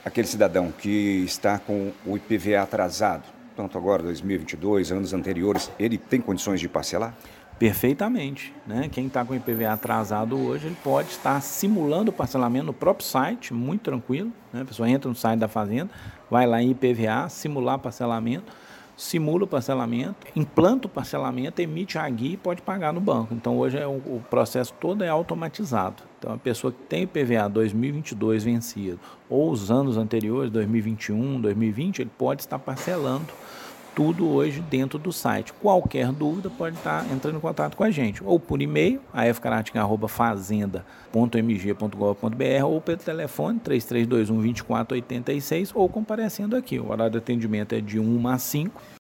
aquele cidadão que está com o IPVA atrasado, tanto agora 2022, anos anteriores, ele tem condições de parcelar? Perfeitamente, né? Quem está com IPVA atrasado hoje, ele pode estar simulando o parcelamento no próprio site, muito tranquilo, né? A pessoa entra no site da Fazenda, vai lá em IPVA, simular parcelamento, simula o parcelamento, implanta o parcelamento, emite a guia e pode pagar no banco. Então, hoje o processo todo é automatizado. Então, a pessoa que tem IPVA 2022 vencido ou os anos anteriores, 2021, 2020, ele pode estar parcelando tudo hoje dentro do site. Qualquer dúvida pode estar entrando em contato com a gente, ou por e-mail, afcaratinga@fazenda.mg.gov.br, ou pelo telefone 3321 2486, ou comparecendo aqui. O horário de atendimento é de 1 às 5.